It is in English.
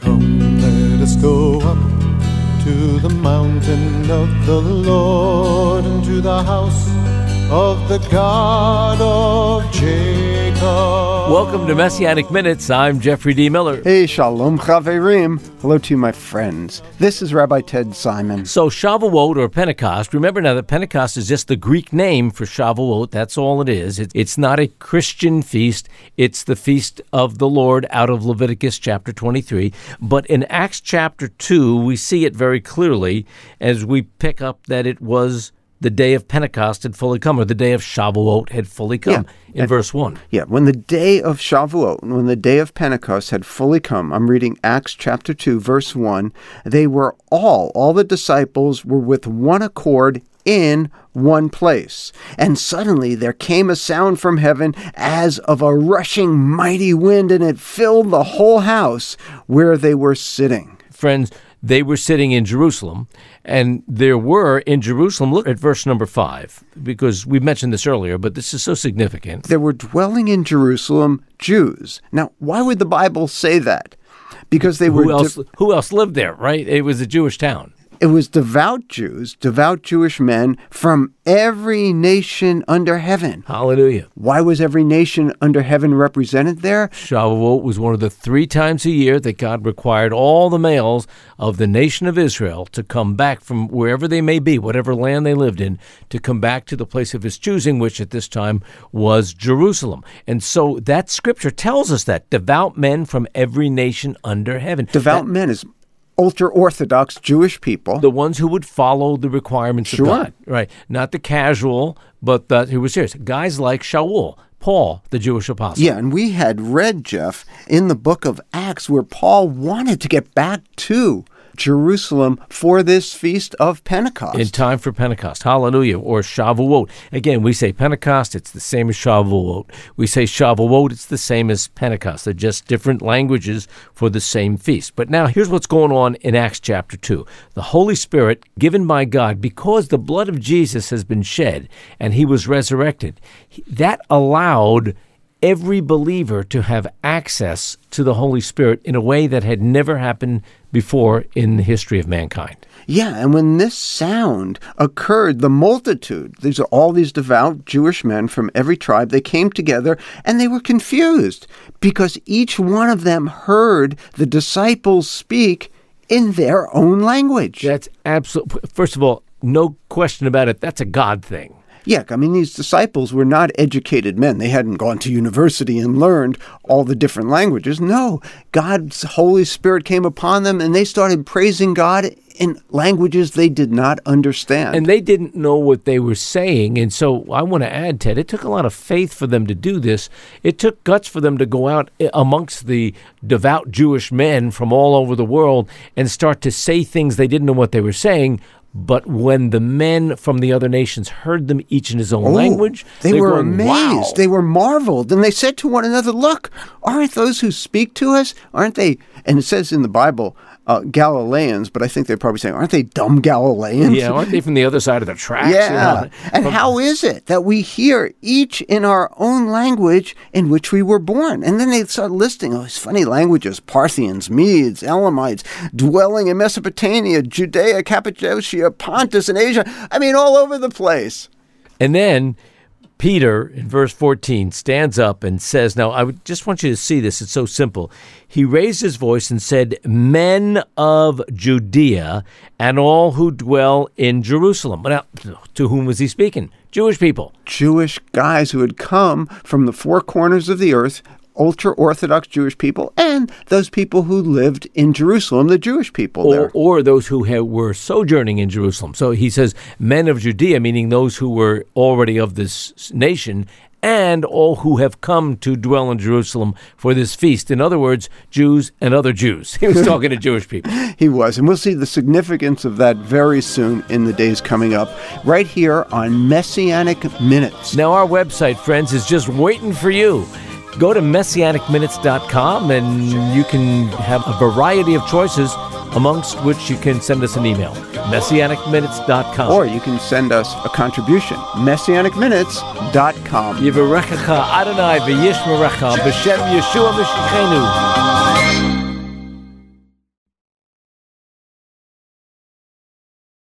Come, let us go up to the mountain of the Lord, and to the house of the God of Jacob. Welcome to Messianic Minutes. I'm Jeffrey D. Miller. Hey, Shalom Chaverim. Hello to you, my friends. This is Rabbi Ted Simon. So Shavuot, or Pentecost, remember now that Pentecost is just the Greek name for Shavuot. That's all it is. It's not a Christian feast. It's the feast of the Lord out of Leviticus chapter 23. But in Acts chapter 2, we see it very clearly as we pick up that it was the day of Pentecost had fully come, or the day of Shavuot had fully come, in verse 1. Yeah, when the day of Shavuot, when the day of Pentecost had fully come, I'm reading Acts chapter 2, verse 1, they were all the disciples were with one accord in one place. And suddenly there came a sound from heaven as of a rushing mighty wind, and it filled the whole house where they were sitting. Friends, they were sitting in Jerusalem, and there were in Jerusalem, look at verse number 5, because we mentioned this earlier, but this is so significant. There were dwelling in Jerusalem Jews. Now, why would the Bible say that? Because they were... Who else lived there, right? It was a Jewish town. It was devout Jews, devout Jewish men from every nation under heaven. Hallelujah. Why was every nation under heaven represented there? Shavuot was one of the 3 times a year that God required all the males of the nation of Israel to come back from wherever they may be, whatever land they lived in, to come back to the place of his choosing, which at this time was Jerusalem. And so that scripture tells us that devout men from every nation under heaven. Devout men is ultra-Orthodox Jewish people. The ones who would follow the requirements of God. Right. Not the casual, but who was serious. Guys like Shaul, Paul, the Jewish apostle. Yeah, and we had read, Jeff, in the book of Acts where Paul wanted to get back to Jerusalem for this feast of Pentecost. In time for Pentecost. Hallelujah. Or Shavuot. Again, we say Pentecost, it's the same as Shavuot. We say Shavuot, it's the same as Pentecost. They're just different languages for the same feast. But now here's what's going on in Acts chapter 2. The Holy Spirit given by God, because the blood of Jesus has been shed and he was resurrected, that allowed every believer to have access to the Holy Spirit in a way that had never happened before in the history of mankind. Yeah, and when this sound occurred, the multitude, these are all these devout Jewish men from every tribe, they came together and they were confused because each one of them heard the disciples speak in their own language. That's absolutely, first of all, no question about it, that's a God thing. Yeah, I mean, these disciples were not educated men. They hadn't gone to university and learned all the different languages. No, God's Holy Spirit came upon them and they started praising God in languages they did not understand. And they didn't know what they were saying. And so I want to add, Ted, it took a lot of faith for them to do this. It took guts for them to go out amongst the devout Jewish men from all over the world and start to say things they didn't know what they were saying. But when the men from the other nations heard them each in his own language, they were going, amazed. Wow. They were marveled. And they said to one another, look, aren't those who speak to us, aren't they? And it says in the Bible, Galileans, but I think they're probably saying, aren't they dumb Galileans? Yeah, aren't they from the other side of the tracks? Yeah. And how is it that we hear each in our own language in which we were born? And then they start listing all these funny languages, Parthians, Medes, Elamites, dwelling in Mesopotamia, Judea, Cappadocia, Pontus, and Asia. I mean, all over the place. And then Peter, in verse 14, stands up and says, now, I just want you to see this. It's so simple. He raised his voice and said, men of Judea and all who dwell in Jerusalem. Now, to whom was he speaking? Jewish people. Jewish guys who had come from the four corners of the earth, ultra-Orthodox Jewish people, and those people who lived in Jerusalem, the Jewish people there. Or those who were sojourning in Jerusalem. So he says, men of Judea, meaning those who were already of this nation, and all who have come to dwell in Jerusalem for this feast. In other words, Jews and other Jews. He was talking to Jewish people. He was. And we'll see the significance of that very soon in the days coming up, right here on Messianic Minutes. Now, our website, friends, is just waiting for you. Go to messianicminutes.com and you can have a variety of choices, amongst which you can send us an email, messianicminutes.com. Or you can send us a contribution, messianicminutes.com. Yivarechecha Adonai v'yishmerecha b'shem Yeshua Mashiachenu.